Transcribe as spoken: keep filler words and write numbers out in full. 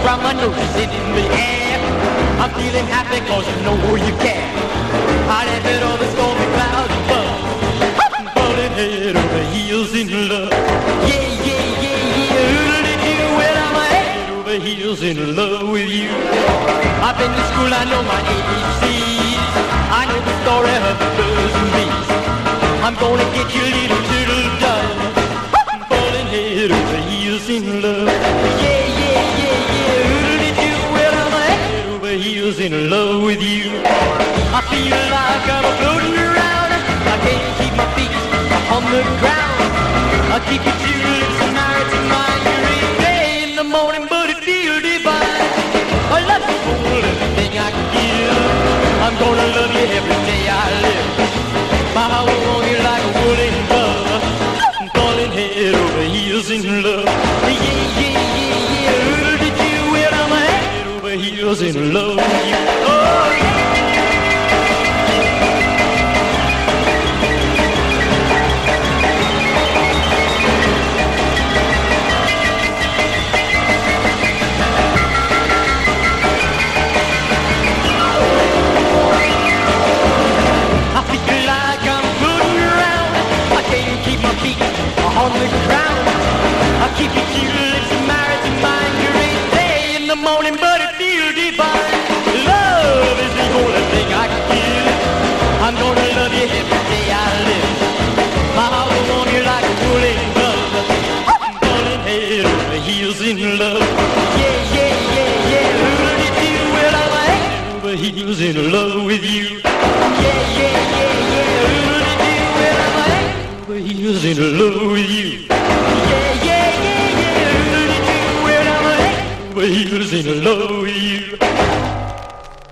around my nose is in the air. I'm feeling happy cause you know you care. I left it all the stormy clouds above. I'm falling head over heels in love. Yeah, yeah, yeah, yeah. Who did you? Well, I'm head over heels in love with you. I've been to school, I know my A B Cs. I know the story of the birds and bees. I'm gonna get you, little turtle dove. I'm falling head over heels in love. Yeah, yeah, yeah, yeah. Who did you? Well, I'm head over heels in love with you. I feel like I'm floating around. I can't keep my feet on the ground. I keep your two lips married to mine. You're in day in the morning, but it feels divine. I love you for everything I can give. I'm gonna love you every day I live. My heart will want you like a wooden dove. I'm falling head over heels in love. Yeah, yeah, yeah, yeah. Who did you? Well, I'm head over heels in love with you. Oh, yeah. On the ground, I keep your two lips married to mine. You're eight day in the morning, but it feels divine. Love is the only thing I can give. I'm gonna love you every day I live. My heart will want you like a woolen dove. I'm falling head over heels in love. Yeah, yeah, yeah, yeah. Who did you? Well, I'm head over heels in love with you. Yeah, yeah, yeah, yeah. Who did you? Well, I'm head over heels in love with you. Yeah, yeah, yeah, yeah. Who did you? Well, I'm head over heels in love with you.